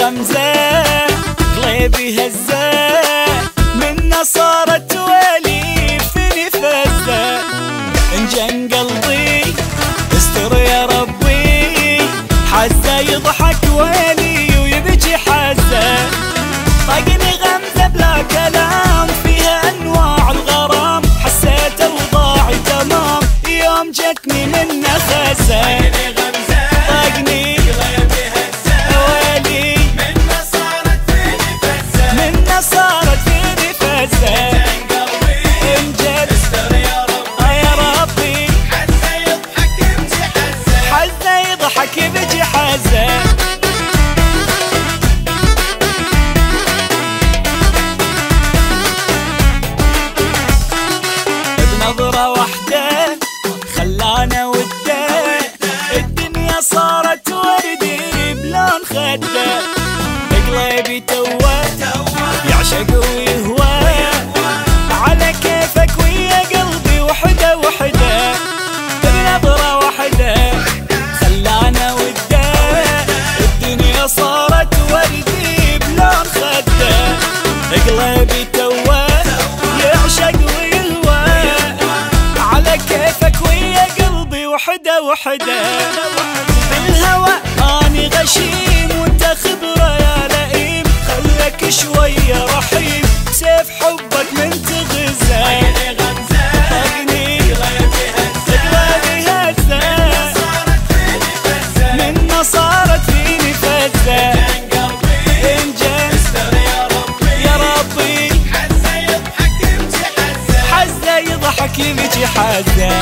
غمزة قلبي هزة منا صارت ولي فيني فزة انجن قلبي استر يا ربي حزة يضحك ولي ويبكي حزة طاقني غمزة بلا كلام فيها انواع الغرام حسيت اوضاعي تمام يوم جتني منه خزة بنظرة واحدة خلانا وده الدنيا صارت وردي بلون خده قلبي توه يعشق ويهوى على كيفك ويا قلبي وحده وحده بنظرة واحدة خلانا وده الدنيا صارت وردي بلون خده قلبي توه يعشق ويهوى على كيفك ويا قلبي وحده وحده بالهوى اني غشيم وانت خبره يا لئيم خليك شويه رحيم سيف حبك من تغزه طقني قلبي هزه منا صارت فيني فزه انجن يا ربي حزه يضحك يبكي حزه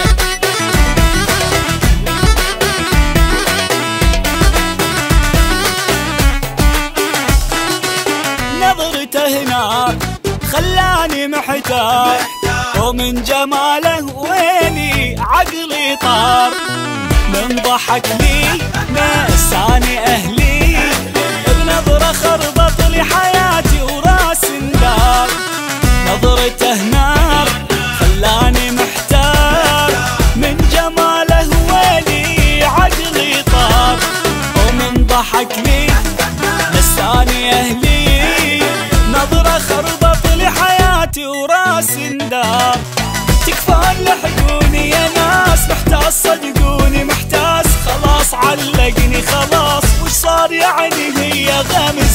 نظرته هناك خلاني محتار ومن جماله ويلي عقلي طار من ضحك لي نساني اهلي بنظرة خربط لي حياتي وراس ندار نظرته نار خلاني محتار من جماله ويلي عقلي طار ومن ضحك لي نساني اهلي نظرة خربط لي حياتي وراس ندار تكفون لحقوني يا ناس محتاس صدقوني محتاس خلاص علقني خلاص وش صار يعني هي غمزة